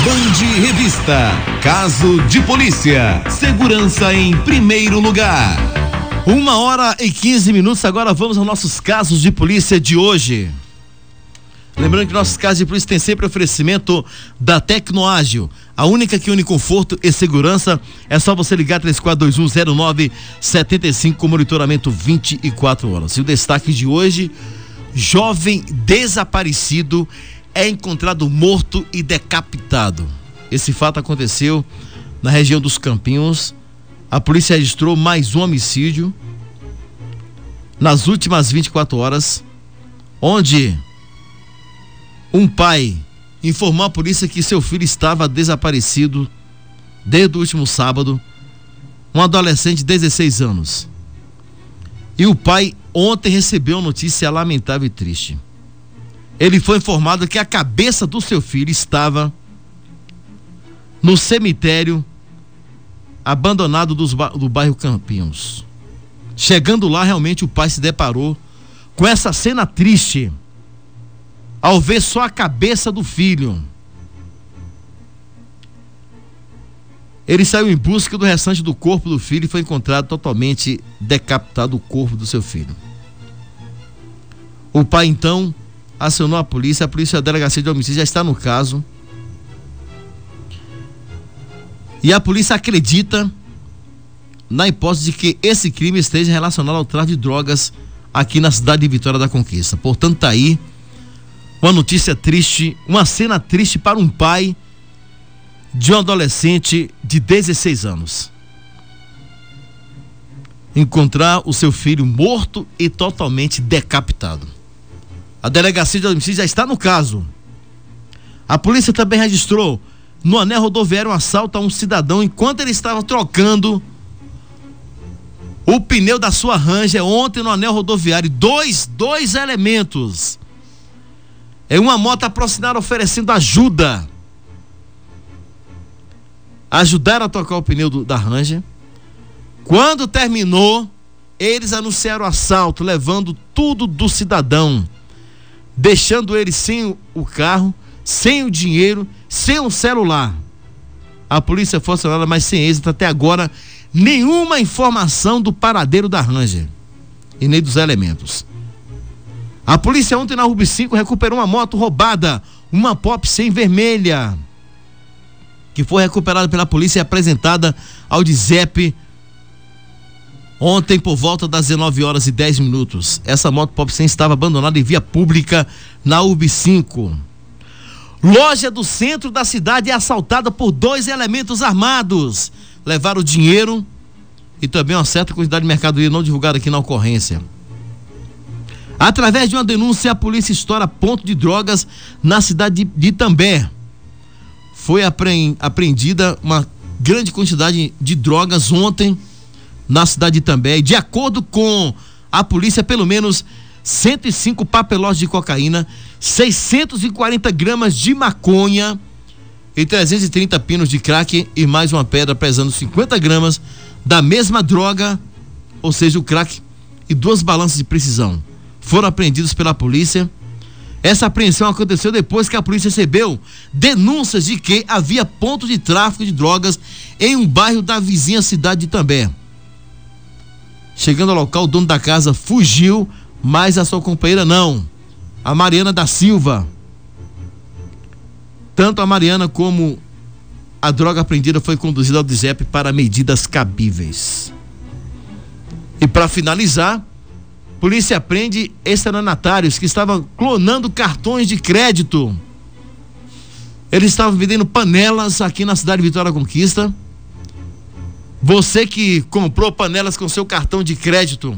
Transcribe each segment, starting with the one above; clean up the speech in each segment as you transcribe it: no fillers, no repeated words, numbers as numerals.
Band Revista, caso de polícia, segurança em primeiro lugar. 1h15, agora vamos aos nossos casos de polícia de hoje. Lembrando que nossos casos de polícia têm sempre oferecimento da Tecnoágil, a única que une conforto e segurança. É só você ligar 34210975 com monitoramento 24 horas. E o destaque de hoje: jovem desaparecido é encontrado morto e decapitado. Esse fato aconteceu na região dos Campinhos. A polícia registrou mais um homicídio nas últimas 24 horas, onde um pai informou à polícia que seu filho estava desaparecido desde o último sábado, um adolescente de 16 anos. E o pai ontem recebeu uma notícia lamentável e triste. Ele foi informado que a cabeça do seu filho estava no cemitério abandonado do bairro Campinhos. Chegando lá, realmente o pai se deparou com essa cena triste ao ver só a cabeça do filho. Ele saiu em busca do restante do corpo do filho e foi encontrado totalmente decapitado o corpo do seu filho. O pai então acionou a polícia da delegacia de homicídio já está no caso. E a polícia acredita na hipótese de que esse crime esteja relacionado ao tráfico de drogas aqui na cidade de Vitória da Conquista. Portanto, tá aí uma notícia triste, uma cena triste para um pai de um adolescente de 16 anos. Encontrar o seu filho morto e totalmente decapitado. A delegacia de homicídio já está no caso. A polícia também registrou no anel rodoviário um assalto a um cidadão enquanto ele estava trocando o pneu da sua Ranger ontem no anel rodoviário. Dois elementos em uma moto aproximaram oferecendo ajuda. Ajudaram a trocar o pneu da Ranger. Quando terminou, eles anunciaram o assalto, levando tudo do cidadão, deixando ele sem o carro, sem o dinheiro, sem o celular. A polícia foi acionada, mas sem êxito até agora. Nenhuma informação do paradeiro da Ranger e nem dos elementos. A polícia ontem na Rub 5 recuperou uma moto roubada, uma Pop 100 vermelha, que foi recuperada pela polícia e apresentada ao DIZEP ontem por volta das 19h10. Essa moto Pop 100 estava abandonada em via pública na Rub 5. Loja do centro da cidade é assaltada por 2 elementos armados. Levaram dinheiro e também uma certa quantidade de mercadoria não divulgada aqui na ocorrência. Através de uma denúncia, a polícia estoura ponto de drogas na cidade de Itambé. Foi apreendida uma grande quantidade de drogas ontem na cidade de Itambé. E de acordo com a polícia, pelo menos 105 papelotes de cocaína, 640 gramas de maconha e 330 pinos de crack e mais uma pedra pesando 50 gramas da mesma droga, ou seja, o crack, e 2 balanças de precisão foram apreendidos pela polícia. Essa apreensão aconteceu depois que a polícia recebeu denúncias de que havia ponto de tráfico de drogas em um bairro da vizinha cidade de Itambé. Chegando ao local, o dono da casa fugiu, mas a sua companheira não, a Mariana da Silva. Tanto a Mariana como a droga apreendida foi conduzida ao DIZEP para medidas cabíveis. E para finalizar, polícia apreende estelionatários que estavam clonando cartões de crédito. Eles estavam vendendo panelas aqui na cidade de Vitória da Conquista. Você que comprou panelas com seu cartão de crédito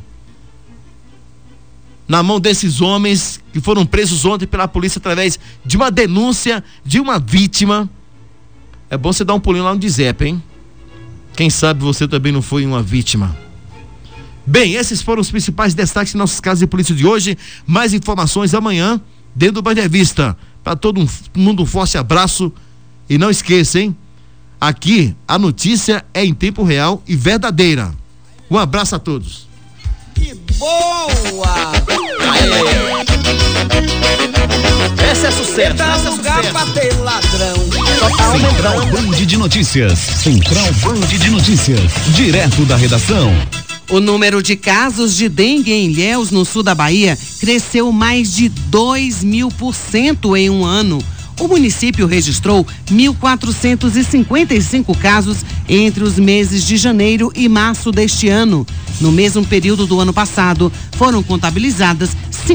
na mão desses homens que foram presos ontem pela polícia através de uma denúncia de uma vítima, é bom você dar um pulinho lá no DIZEP, hein? Quem sabe você também não foi uma vítima. Bem, esses foram os principais destaques de nossos casos de polícia de hoje. Mais informações amanhã dentro do Band Revista. Para todo mundo, um forte abraço e não esqueça, hein? Aqui a notícia é em tempo real e verdadeira. Um abraço a todos. Que boa! Essa é sucesso. Tá lugar pra ter ladrão. Só tá Central Band de Notícias. Central Band de Notícias. Direto da redação. O número de casos de dengue em Ilhéus, no sul da Bahia, cresceu mais de 2.000% em um ano. O município registrou 1.455 casos entre os meses de janeiro e março deste ano. No mesmo período do ano passado, foram contabilizadas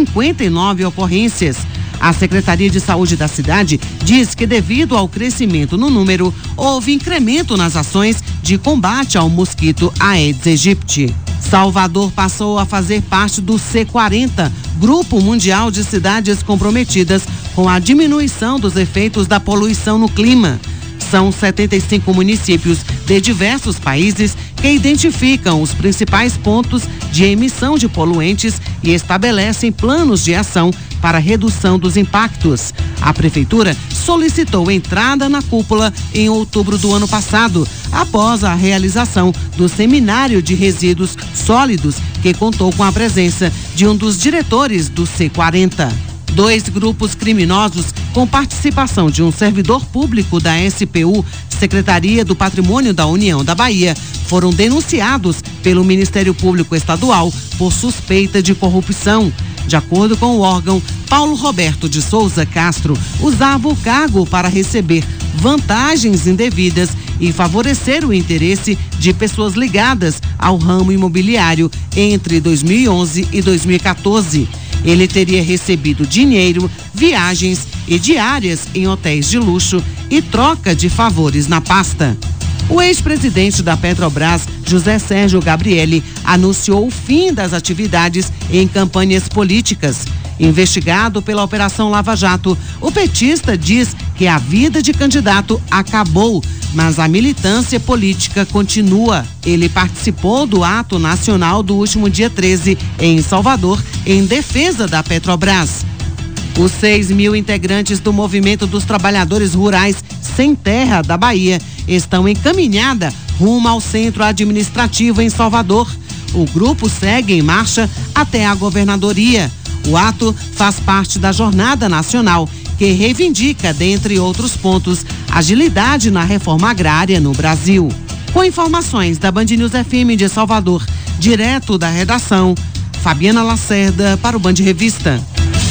59 ocorrências. A Secretaria de Saúde da cidade diz que, devido ao crescimento no número, houve incremento nas ações de combate ao mosquito Aedes aegypti. Salvador passou a fazer parte do C40, Grupo Mundial de Cidades Comprometidas com a diminuição dos efeitos da poluição no clima. São 75 municípios de diversos países que identificam os principais pontos de emissão de poluentes e estabelecem planos de ação para redução dos impactos. A prefeitura solicitou entrada na cúpula em outubro do ano passado, após a realização do seminário de resíduos sólidos, que contou com a presença de um dos diretores do C40. 2 grupos criminosos, com participação de um servidor público da SPU, Secretaria do Patrimônio da União da Bahia, foram denunciados pelo Ministério Público Estadual por suspeita de corrupção. De acordo com o órgão, Paulo Roberto de Souza Castro usava o cargo para receber vantagens indevidas e favorecer o interesse de pessoas ligadas ao ramo imobiliário entre 2011 e 2014. Ele teria recebido dinheiro, viagens e diárias em hotéis de luxo e troca de favores na pasta. O ex-presidente da Petrobras, José Sérgio Gabrielli, anunciou o fim das atividades em campanhas políticas. Investigado pela Operação Lava Jato, o petista diz que a vida de candidato acabou, mas a militância política continua. Ele participou do ato nacional do último dia 13, em Salvador, em defesa da Petrobras. Os 6.000 integrantes do Movimento dos Trabalhadores Rurais Sem Terra da Bahia estão encaminhada rumo ao centro administrativo em Salvador. O grupo segue em marcha até a governadoria. O ato faz parte da Jornada Nacional, que reivindica, dentre outros pontos, agilidade na reforma agrária no Brasil. Com informações da Band News FM de Salvador, direto da redação, Fabiana Lacerda para o Band Revista.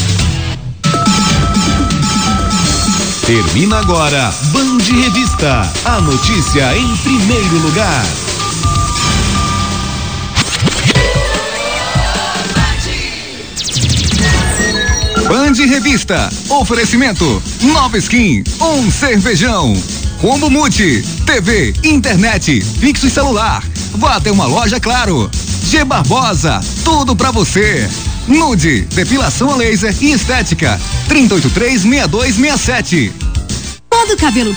Termina agora Band Revista. A notícia em primeiro lugar. Band Revista. Oferecimento. Nova Skin. Um cervejão. Combo Multi. TV, internet, fixo e celular. Vá até uma loja Claro. G Barbosa. Tudo pra você. Nude, depilação a laser e estética. 3083-6267. Quando o cabelo